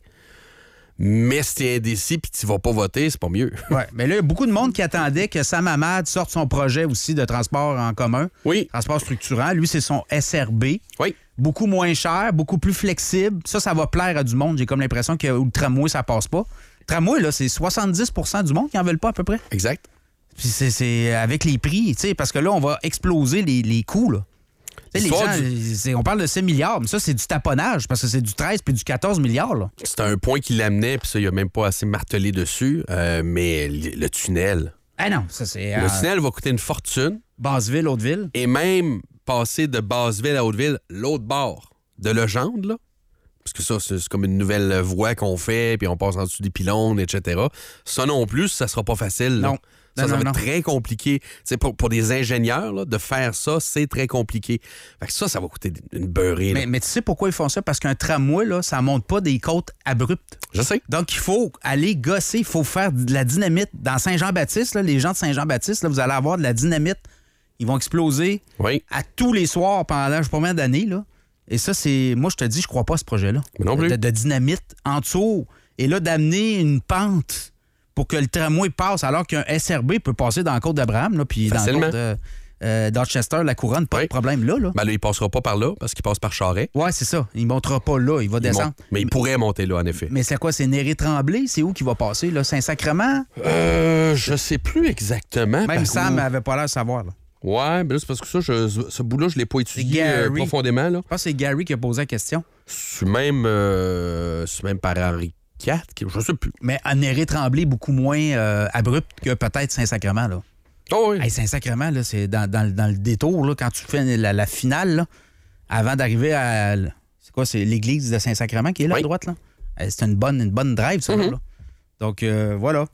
Mais si tu es indécis puis tu vas pas voter, c'est pas mieux. Ouais. Mais là, il y a beaucoup de monde qui attendait que Sam Hamad sorte son projet aussi de transport en commun. Oui. Transport structurant. Lui, c'est son S R B. Oui. Beaucoup moins cher, beaucoup plus flexible. Ça, ça va plaire à du monde. J'ai comme l'impression que le tramway, ça passe pas. Le tramway, là, c'est soixante-dix pour cent du monde qui en veulent pas à peu près. Exact. Puis c'est, c'est avec les prix, tu sais, parce que là, on va exploser les, les coûts, là. Tu sais, les L'histoire gens, du- c'est- on parle de six milliards, mais ça, c'est du taponnage, parce que c'est du treize puis du quatorze milliards, là. C'est un point qui l'amenait, puis ça, il a même pas assez martelé dessus. Euh, mais le, le tunnel. Ah non, ça, c'est Le euh, tunnel va coûter une fortune. Basseville, Hauteville. Et même passer de Basseville à Hauteville, l'autre bord de Legendre, là. Parce que ça, c'est c'est comme une nouvelle voie qu'on fait, puis on passe en dessous des pylônes, et cetera. Ça non plus, ça sera pas facile. là. Non. Ça, Non, ça non, va non. être très compliqué. T'sais, pour, pour des ingénieurs, là, de faire ça, c'est très compliqué. Fait que ça, ça va coûter une beurrée. là. Mais, mais tu sais pourquoi ils font ça? Parce qu'un tramway, là, ça monte pas des côtes abruptes. Je sais. Donc, il faut aller gosser, il faut faire de la dynamite. Dans Saint-Jean-Baptiste, là, les gens de Saint-Jean-Baptiste, là, vous allez avoir de la dynamite. Ils vont exploser Oui. à tous les soirs pendant je sais pas combien d'années. Là. Et ça, c'est. Moi, je te dis, je crois pas à ce projet-là. Mais non plus. De, de dynamite en dessous. Et là, d'amener une pente pour que le tramway passe, alors qu'un S R B peut passer dans la côte d'Abraham, là, puis dans la Facilement. côte de, euh, Dorchester, la couronne, pas Oui. de problème là. là. Ben là, il passera pas par là parce qu'il passe par Charret. Ouais, c'est ça. Il ne montera pas là, il va Il descendre. monte- Mais il pourrait monter là, en effet. Mais c'est quoi? C'est Néré-Tremblay? C'est où qu'il va passer? Là? Saint-Sacrement? Euh, je sais plus exactement. Même par Sam où. n'avait pas l'air de savoir. Là. Ouais, ben là, c'est parce que ça, je- ce bout-là, je l'ai pas étudié C'est euh, Gary. profondément. Là. Je pense que c'est Gary qui a posé la question. C'est même, euh, c'est même par Henri quatre, qui- je sais plus. Mais à Néré-Tremblay, beaucoup moins euh, abrupt que peut-être Saint-Sacrement. Là. Oh oui. Hey, Saint-Sacrement, là, c'est dans, dans le- dans le détour, là, quand tu fais la, la finale, là, avant d'arriver à. C'est quoi? C'est l'église de Saint-Sacrement qui est là Oui. à droite, là? Hey, c'est une bonne, une bonne drive, ça, là, Mhm. là. Donc, euh, voilà.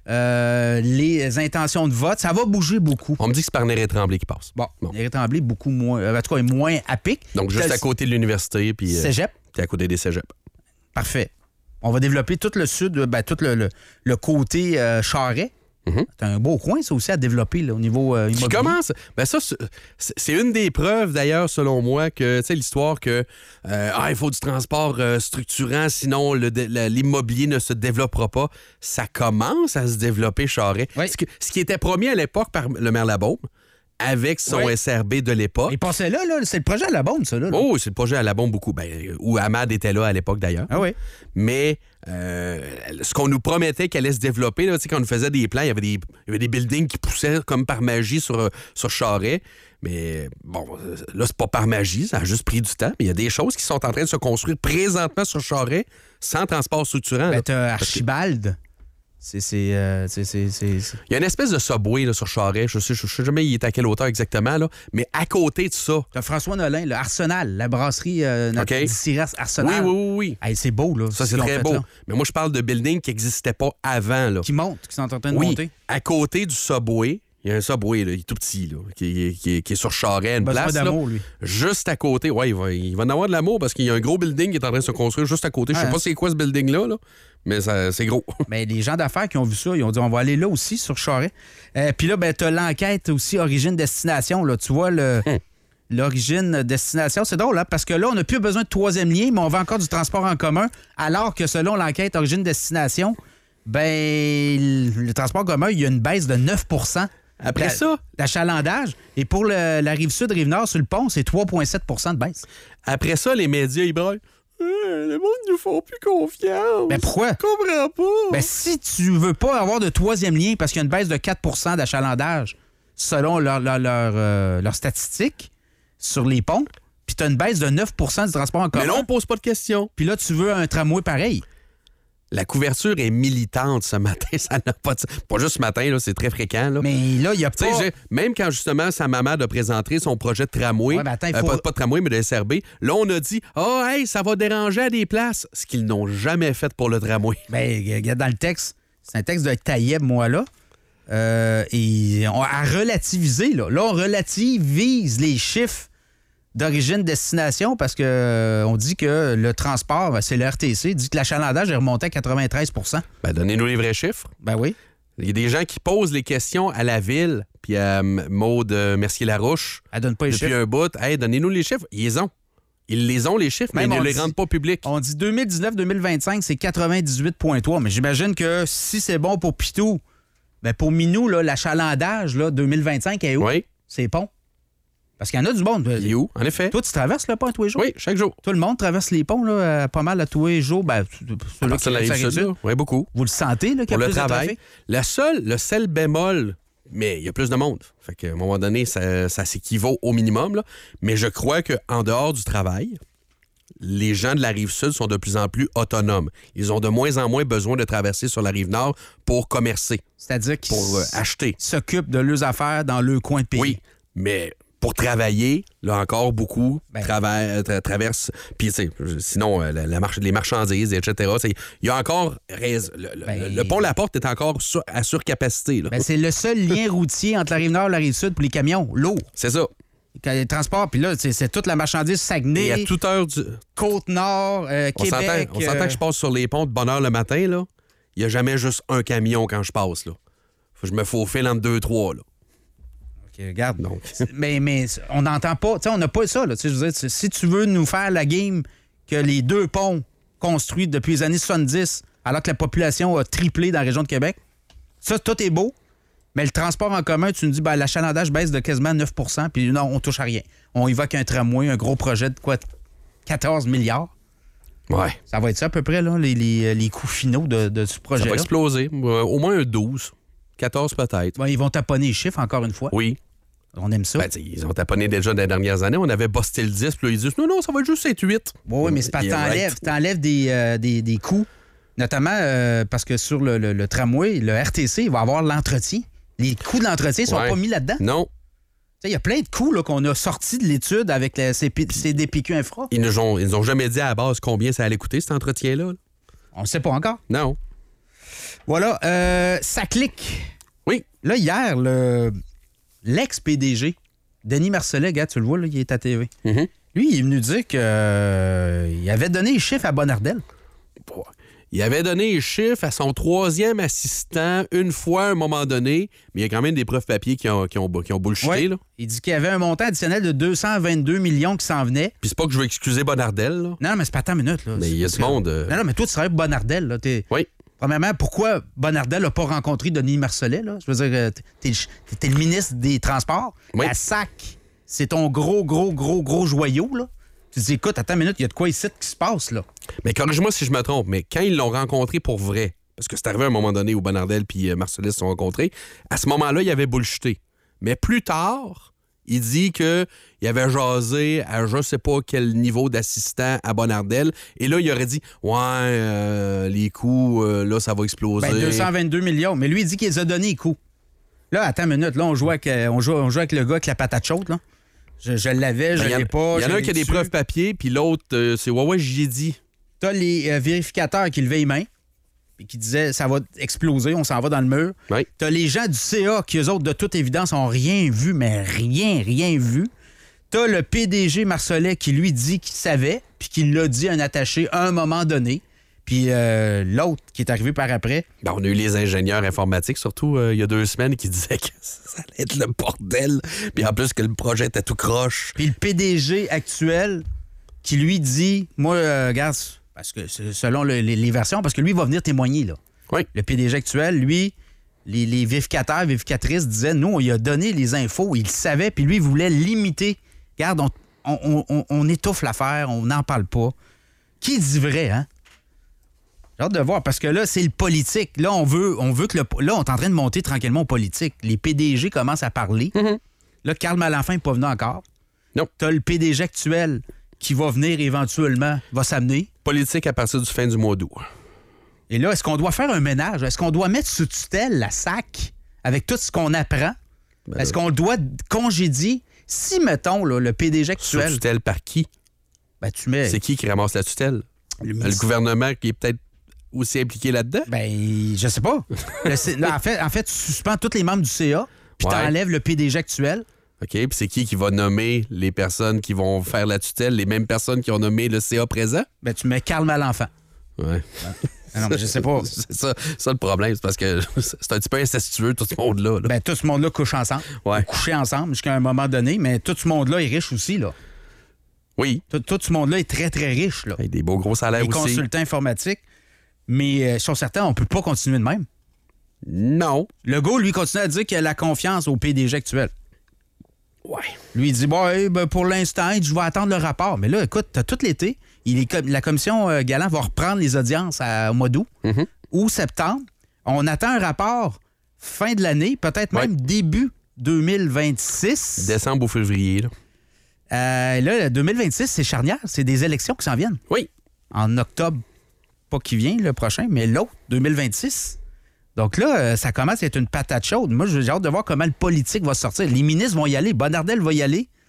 Euh, les intentions de vote, ça va bouger beaucoup. On me dit que c'est par Néré-Tremblay qui passe. Bon, Bon. Néré-Tremblay, beaucoup moins. euh, En tout cas, est moins à pic. Donc, juste T'as à côté de l'université, puis euh, Cégep, t'es à côté des cégeps. parfait. On va développer tout le sud, ben, tout le, le- le côté euh, Charret. Mhm. C'est un beau coin, ça aussi, à développer là, au niveau euh, Qui immobilier. commence. Ben ça, c'est- c'est une des preuves, d'ailleurs, selon moi, que, tu sais, l'histoire que, euh, ah, il faut du transport euh, structurant, sinon le dé- la- l'immobilier ne se développera pas. Ça commence à se développer, Charret. Oui. Ce, que- ce qui était promis à l'époque par le maire Labaume, avec son Oui. S R B de l'époque. Il passait là, là, c'est le projet à la bombe, ça. Là, là. Oh, c'est le projet à Labaume beaucoup. Ben, où Ahmad était là à l'époque, d'ailleurs. Ah oui. Mais euh, ce qu'on nous promettait qu'elle allait se développer, là, tu sais, quand on nous faisait des plans, il y avait des, il y avait des buildings qui poussaient comme par magie sur, sur Charret. Mais bon, euh, là, c'est pas par magie, ça a juste pris du temps. Mais il y a des choses qui sont en train de se construire présentement sur Charret sans transport structurant. là. Ben, t'as Archibald. C'est. c'est, euh, c'est- c'est- c'est- c'est- Il y a une espèce de subway là, sur Charret. Je sais, je sais jamais il est à quelle hauteur exactement, là. Mais à côté de ça. T'as François Nolin, le Arsenal, la brasserie euh, notre OK. distillerie Oui, Arsenal. oui, oui, oui. Hey, c'est beau, là. Ça, ce c'est qu'ils ont très fait, beau. là. Mais moi, je parle de buildings qui n'existaient pas avant, là. Qui montent, qui sont en train de Oui, monter. à côté du Subway, il y a un Subway, là, il est tout petit, là, qui, est- qui est- qui est sur Charret, une Besoin place. d'amour, là. lui. Juste à côté, ouais, il va, il va en avoir de l'amour parce qu'il y a un gros building qui est en train de se construire juste à côté. Je sais Ouais. pas c'est quoi ce building-là, là, mais ça- c'est gros. Mais les gens d'affaires qui ont vu ça, ils ont dit on va aller là aussi, sur Charret. Euh, Puis là, ben, t'as l'enquête aussi origine-destination. Là. Tu vois, le. Hum. L'origine-destination, c'est drôle, hein, parce que là, on n'a plus besoin de troisième lien, mais on veut encore du transport en commun, alors que selon l'enquête origine-destination, ben, le transport en commun, il y a une baisse de neuf pour cent. Après La- ça, L'achalandage. Et pour le- la rive sud, rive nord, sur le pont, c'est trois virgule sept pour cent de baisse. après ça, les médias, ils braillent. Euh, le monde ne nous font plus confiance. Ben pourquoi? Je comprends pas. Ben, si tu veux pas avoir de troisième lien parce qu'il y a une baisse de quatre pour cent d'achalandage selon leurs leur, leur, euh, leurs statistiques sur les ponts, puis tu as une baisse de neuf pour cent du transport en commun, mais là, on pose pas de questions. puis là, tu veux un tramway pareil. La couverture est militante ce matin. Ça n'a pas de... Pas juste ce matin, là, c'est très fréquent. Là. Mais là, il n'y a Tu sais, pas... j'ai- même quand justement sa maman a présenté son projet de tramway, Ouais, ben attends, il euh, faut- pas, pas de tramway, mais de S R B, là, on a dit « Ah, hey, ça va déranger à des places », ce qu'ils n'ont jamais fait pour le tramway. Ben, regarde dans le texte, c'est un texte de Taïeb, moi, là. Euh, et on a relativisé, là. Là, on relativise les chiffres d'origine-destination parce que euh, on dit que le transport, ben, c'est le R T C, dit que l'achalandage est remonté à quatre-vingt-treize pour cent. Ben, donnez-nous les vrais chiffres. Ben oui. Il y a des gens qui posent les questions à la ville, puis à M- Maude euh, Mercier-Larouche, Elle donne pas les depuis chiffres. un bout. Hey, donnez-nous les chiffres. Ils les ont. Ils les ont, les chiffres, mais Même ils on ne les dit- rendent pas publics. On dit deux mille dix-neuf deux mille vingt-cinq, c'est quatre-vingt-dix-huit virgule trois. Mais j'imagine que si c'est bon pour Pitou, ben pour Minou, là, l'achalandage, là, deux mille vingt-cinq est où? Oui. C'est pont. Parce qu'il y en a du monde. Il est où, en effet? Toi, tu traverses le pont à tous les jours? Oui, chaque jour. Tout le monde traverse les ponts là, euh, pas mal à tous les jours. Ben, À partir de la rive sud, là. Oui, beaucoup. Vous le sentez, là, qu'il y a Pour le plus de travail. trafic? La seule, le seul bémol, mais il y a plus de monde. Fait qu'à un moment donné, ça, ça s'équivaut au minimum. Là. Mais je crois qu'en dehors du travail, les gens de la rive sud sont de plus en plus autonomes. Ils ont de moins en moins besoin de traverser sur la rive nord pour commercer, C'est-à-dire qu'ils pour euh, s- acheter. s'occupent de leurs affaires dans le coin de pays. Oui, mais pour travailler, là encore, beaucoup Ben. trava- tra- traversent. Puis, tu sais, sinon, euh, la, la marche- les marchandises, et cetera. c'est- Il y a encore. rais- Le, le- Ben. le pont La Porte est encore sur- à surcapacité. Là. Ben, c'est le seul lien routier entre la Rive-Nord et la Rive-Sud pour les camions lourds. c'est ça. Quand les transports, puis là, c'est, c'est toute la marchandise Et Saguenay, à toute heure du. Côte-Nord, euh, On s'entend, Québec. on s'entend euh, que je passe sur les ponts de bonne heure le matin, là. Il n'y a jamais juste un camion quand je passe, là. Faut que je me faufile entre deux, trois, là. OK, regarde. Donc. mais, mais on n'entend pas, tu sais, on n'a pas ça, là. Tu sais, je veux dire, si tu veux nous faire la game que les deux ponts construits depuis les années soixante-dix, alors que la population a triplé dans la région de Québec, ça, tout est beau. Mais le transport en commun, tu nous dis, ben, l'achalandage baisse de quasiment neuf pour cent, puis non, on touche à rien. On évoque un tramway, un gros projet de quoi? quatorze milliards. Ouais. Ça va être ça à peu près, là, les, les, les coûts finaux de, de ce Ça projet-là. va exploser. Euh, Au moins un douze. quatorze peut-être. Bon, ils vont taponner les chiffres, encore une fois. Oui. On aime ça. Ben, t'sais, ils ont taponné déjà dans les dernières années. On avait busté le dix, puis là, ils disent non, non, ça va être juste sept huit. Oui, mais c'est parce que Yeah, t'enlèves, right. t'enlèves des, euh, des, des coûts, notamment euh, parce que sur le, le- le tramway, le R T C, il va avoir l'entretien. Les coûts de l'entretien ne sont Ouais. pas mis là-dedans. Non. Il y a plein de coûts là, qu'on a sortis de l'étude avec le C P C D P Q Infra. Ils nous ont, ils nous ont jamais dit à la base combien ça allait coûter, cet entretien-là. là. On ne sait pas encore. Non. Voilà, euh, ça clique. Oui. Là, hier, le, l'ex-P D G, Denis Marcellet, gars, tu le vois, là, il est à T V. Mhm. Lui, il est venu dire qu'il avait donné les chiffres à Bonardel. Il avait donné les chiffres à son troisième assistant une fois à un moment donné, mais il y a quand même des preuves papier qui ont, qui ont, qui ont bullshité. Ouais. Là. Il dit qu'il y avait un montant additionnel de deux cent vingt-deux millions qui s'en venait. Puis c'est pas que je veux excuser Bonardel, là, Non, non, mais c'est pas tant une minute. Là. mais il y a C'est du parce que- monde. euh, Non, non, mais toi, tu travailles pour Bonardel. Là. T'es- Oui. Premièrement, pourquoi Bonardel n'a pas rencontré Denis Marcellet? Là? Je veux dire, euh, t'es, t'es- t'es le ministre des Transports. Oui. La S A C, c'est ton gros, gros, gros, gros joyau. Là. Tu te dis, écoute, attends une minute, il y a de quoi ici qui se passe. Là. Mais corrige-moi si je me trompe, mais quand ils l'ont rencontré pour vrai, parce que c'est arrivé à un moment donné où Bonardel puis euh, Marcellet se sont rencontrés, à ce moment-là, il avait bullshité. Mais plus tard, il dit qu'il avait jasé à je sais pas quel niveau d'assistant à Bonardel. Et là, il aurait dit ouais, euh, les coûts, euh, là, ça va exploser. Ben, deux cent vingt-deux millions. Mais lui, il dit qu'il les a donnés les coups. Là, attends une minute. Là, on joue avec, euh, on joue, on joue avec le gars avec la patate chaude. Là. Je, je l'avais, je Ben, il y en- l'ai pas. Il y en je a un l'ai qui a des dessus. preuves papier, puis l'autre, euh, c'est ouais, ouais, j'y ai dit. T'as les euh, vérificateurs qui levaient les mains puis qui disaient ça va exploser, on s'en va dans le mur. Oui. T'as les gens du C A qui, eux autres, de toute évidence, ont rien vu, mais rien, rien vu. T'as le P D G Marcellet qui, lui, dit qu'il savait puis qu'il l'a dit à un attaché à un moment donné. Puis euh, l'autre qui est arrivé par après. Ben, on a eu les ingénieurs informatiques, surtout euh, il y a deux semaines, qui disaient que ça allait être le bordel. Puis en plus que le projet était tout croche. Puis le P D G actuel qui, lui, dit, moi, euh, regarde, parce que c'est selon le- les, les versions, parce que lui, il va venir témoigner, là. Oui. Le P D G actuel, lui, les, les vérificateurs, vérificatrices disaient, nous, on lui a donné les infos, il le savait, puis lui, il voulait limiter. Regarde, on, on, on- on étouffe l'affaire, on n'en parle pas. Qui dit vrai, hein? J'ai hâte de voir, parce que là, c'est le politique. Là, on veut, on veut que le... Là, on est en train de monter tranquillement au politique. Les P D G commencent à parler. Là, Carl Malenfant n'est pas venu encore. Non. T'as le P D G actuel qui va venir éventuellement, va s'amener. Politique à partir du fin du mois d'août. Et là, est-ce qu'on doit faire un ménage? Est-ce qu'on doit mettre sous tutelle la S A C avec tout ce qu'on apprend? Ben Est-ce qu'on doit congédier? Si, mettons, là, le P D G Sous actuel, tutelle par qui? ben, tu mets... C'est qui qui ramasse la tutelle? le, Le ministre- gouvernement qui est peut-être aussi impliqué là-dedans? Ben, je sais pas. Le C- là, en, fait, en fait, tu suspends tous les membres du C A, puis Ouais. t'enlèves le P D G actuel. OK, puis c'est qui qui va nommer les personnes qui vont faire la tutelle, les mêmes personnes qui ont nommé le C A présent? Ben, tu mets Carl Malenfant. Ouais. Ah non, mais je sais pas. C'est ça, ça le problème, c'est parce que c'est un petit peu incestueux, tout ce monde-là. là. Ben, tout ce monde-là couche ensemble. Ouais. Ou coucher ensemble jusqu'à un moment donné, mais tout ce monde-là est riche aussi, là. Oui, Tout, tout ce monde-là est très, très riche, là. avec des beaux gros salaires Les aussi. consultants informatiques. Mais euh, sur certains, on peut pas continuer de même. Non. Legault, lui, continue à dire qu'il a la confiance au P D G actuel. Ouais. Lui, il dit, bon, hey, ben, pour l'instant, je vais attendre le rapport. Mais là, écoute, t'as tout l'été. Il est comme- la commission euh, Galland va reprendre les audiences à- au mois d'août Mhm. ou septembre. On attend un rapport fin de l'année, peut-être même Ouais. début deux mille vingt-six. Décembre ou février, là. Euh, là, le deux mille vingt-six, c'est charnière. C'est des élections qui s'en viennent. Oui. En octobre, pas qui vient, le prochain, mais l'autre, deux mille vingt-six. Donc là, euh, ça commence à être une patate chaude. Moi, j'ai hâte de voir comment le politique va sortir. Les ministres vont y aller. Bonardel va y aller.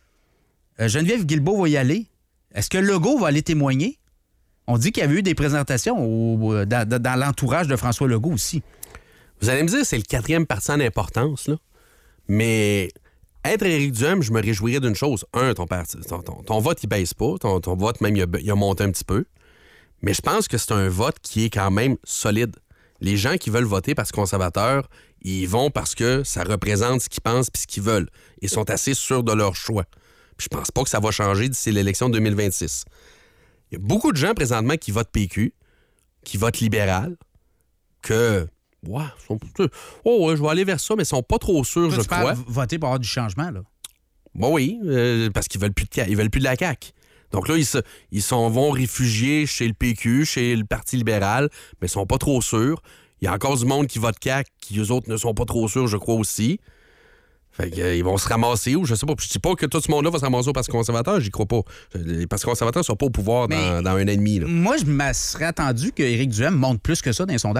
Euh, Geneviève Guilbeault va y aller. Est-ce que Legault va aller témoigner? On dit qu'il y avait eu des présentations au, dans, dans l'entourage de François Legault aussi. Vous allez me dire, c'est le quatrième parti en importance, là. Mais être Éric Duhem, je me réjouirais d'une chose. Un, ton, parti, ton, ton, ton vote, il baisse pas. Ton, ton vote, même, il a, il a monté un petit peu. Mais je pense que c'est un vote qui est quand même solide. Les gens qui veulent voter Parti conservateur, ils vont parce que ça représente ce qu'ils pensent puis ce qu'ils veulent. Ils sont assez sûrs de leur choix. Puis je pense pas que ça va changer d'ici l'élection de deux mille vingt-six. Il y a beaucoup de gens présentement qui votent P Q, qui votent libéral, que... Ouais, sont, oh, ouais, je vais aller vers ça, mais ils sont pas trop sûrs, Toi, je tu crois. parles voter pour avoir du changement, là. Bon, oui, euh, parce qu'ils veulent plus de, ils veulent plus de la C A Q. Donc là, ils, se, ils s'en vont réfugier chez le P Q, chez le Parti libéral, mais ils sont pas trop sûrs. Il y a encore du monde qui vote C A Q, qui eux autres ne sont pas trop sûrs, je crois aussi. Fait qu'ils euh, vont se ramasser où, je sais pas. Je dis pas que tout ce monde-là va se ramasser au Parti conservateur, j'y crois pas. Les Partis conservateurs sont pas au pouvoir dans, Mais, dans un an et demi. Là. Moi, je me serais attendu qu'Éric Duhem monte plus que ça dans les sondages.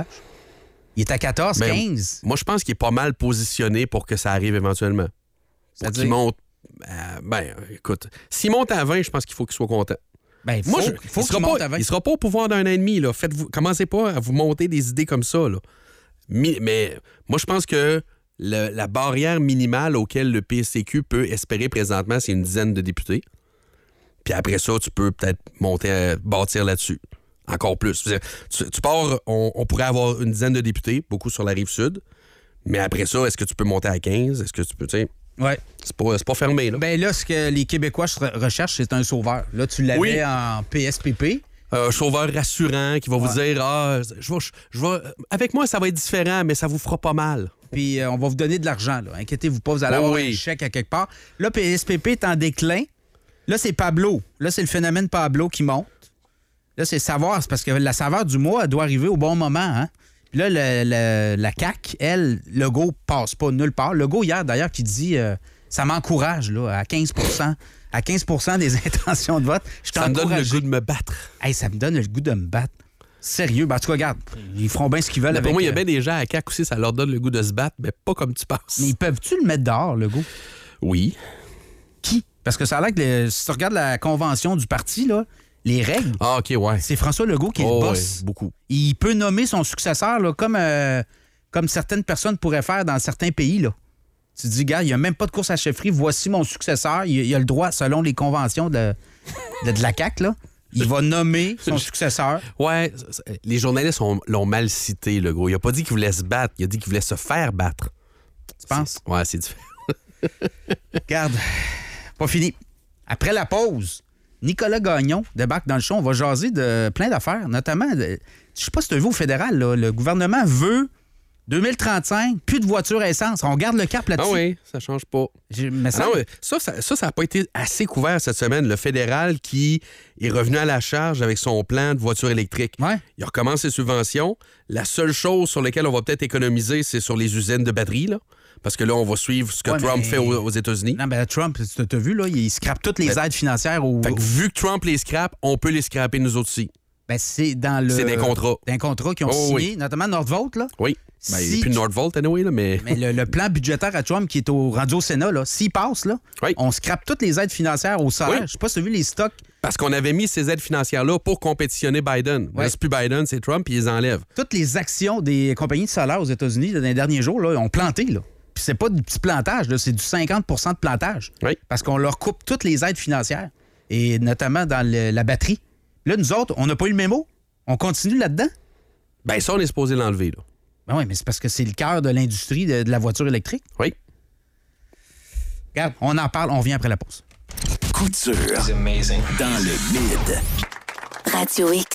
Il est à quatorze, quinze. Moi, je pense qu'il est pas mal positionné pour que ça arrive éventuellement. Pour C'est-à-dire? qu'il monte... Euh, ben, écoute, s'il monte à vingt, je pense qu'il faut qu'il soit content. Ben, faut, Moi, je, faut il qu'il sera monte pas, à vingt. il sera pas au pouvoir d'un an et demi. Là. Faites-vous, commencez pas à vous monter des idées comme ça. Là. Mi, mais moi, je pense que le, la barrière minimale auquel le P C Q peut espérer présentement, c'est une dizaine de députés. Puis après ça, tu peux peut-être monter, à bâtir là-dessus. Encore plus. Tu, tu pars, on, on pourrait avoir une dizaine de députés, beaucoup sur la rive sud. Mais après ça, est-ce que tu peux monter à quinze? Est-ce que tu peux, tu sais... Ouais. C'est pas, c'est pas fermé, là. Ben là, ce que les Québécois recherchent, c'est un sauveur. Là, tu l'avais Oui. en P S P P. Un sauveur rassurant qui va vous Ouais. dire ah, je vais, je vais, avec moi, ça va être différent, mais ça vous fera pas mal. Puis euh, on va vous donner de l'argent. Là. Inquiétez-vous pas, vous allez Oh avoir oui. un chèque à quelque part. Là, P S P P est en déclin. Là, c'est Pablo. Là, c'est le phénomène Pablo qui monte. Là, c'est savoir, c'est parce que la saveur du mois, elle doit arriver au bon moment. Hein? Puis là, le, le- la C A Q, elle, Legault passe pas nulle part. Legault, hier, d'ailleurs, qui dit euh, ça m'encourage là, à quinze pour cent à quinze pour cent des intentions de vote. Je Ça me donne le t'encourage. goût de me battre. Hey, ça me donne le goût de me battre. Sérieux. Ben, en tout cas, regarde, ils feront bien ce qu'ils veulent. Mais avec, pour moi, il y a euh, bien des gens à C A Q aussi, ça leur donne le goût de se battre, mais pas comme tu penses. Mais ils peuvent-tu le mettre dehors, Legault? Oui. Qui? Parce que ça a l'air que le- si tu regardes la convention du parti, là, les règles, Ah, OK, ouais. c'est François Legault qui est Oh, le ouais, boss. beaucoup. Il peut nommer son successeur là, comme, euh, comme certaines personnes pourraient faire dans certains pays. Là. Tu te dis, gars, il n'y a même pas de course à chefferie, voici mon successeur. Il, il a le droit, selon les conventions de, de, de la C A Q, là, il va nommer son successeur. Ouais, c'est- les journalistes ont- l'ont mal cité, le gros. Il a pas dit qu'il voulait se battre, il a dit qu'il voulait se faire battre. Tu penses? Ouais, c'est différent. Regarde, pas fini. Après la pause, Nicolas Gagnon débarque dans le show. On va jaser de plein d'affaires, notamment, de- je sais pas si tu as vu au fédéral, là, le gouvernement veut deux mille trente-cinq, plus de voitures à essence. On garde le cap là-dessus. Ah oui, ça change pas. J'ai- mais Ah ça- non, mais ça, ça, ça, ça n'a pas été assez couvert cette semaine. Le fédéral qui est revenu à la charge avec son plan de voitures électriques. Ouais. Il recommence ses subventions. La seule chose sur laquelle on va peut-être économiser, c'est sur les usines de batteries, là. Parce que là, on va suivre ce que Ouais, Trump mais- fait aux, aux États-Unis. Non, ben Trump, tu t'as vu, là, il scrape toutes les aides financières au. Fait que vu que Trump les scrape, on peut les scraper nous autres aussi. Ben, c'est dans le. C'est des contrats. Des contrats qui ont Oh, signé, oui. notamment Nordvolt, là. Oui. Ben, il Si n'y a plus de tu- Nordvolt, anyway, là, mais... Mais le, le plan budgétaire à Trump qui est au, rendu au Sénat, là, s'il passe, là, Oui. on scrape toutes les aides financières au salaire. Oui. Je sais pas si tu as vu les stocks. Parce qu'on avait mis ces aides financières-là pour compétitionner Biden. Ouais. Là, c'est plus Biden, c'est Trump, puis ils les enlèvent. Toutes les actions des compagnies de salaire aux États-Unis là, dans les derniers jours là, ont planté. Là. Puis c'est pas du petit plantage, là, c'est du cinquante pour cent de plantage. Oui. Parce qu'on leur coupe toutes les aides financières, et notamment dans le- la batterie. Là, nous autres, on n'a pas eu le mémo. On continue là-dedans. Ben ça, on est supposé l'enlever, là. Ben oui, mais c'est parce que c'est le cœur de l'industrie de, de la voiture électrique. Oui. Regarde, on en parle, on vient après la pause. Couture. Dans le mid. Radio X.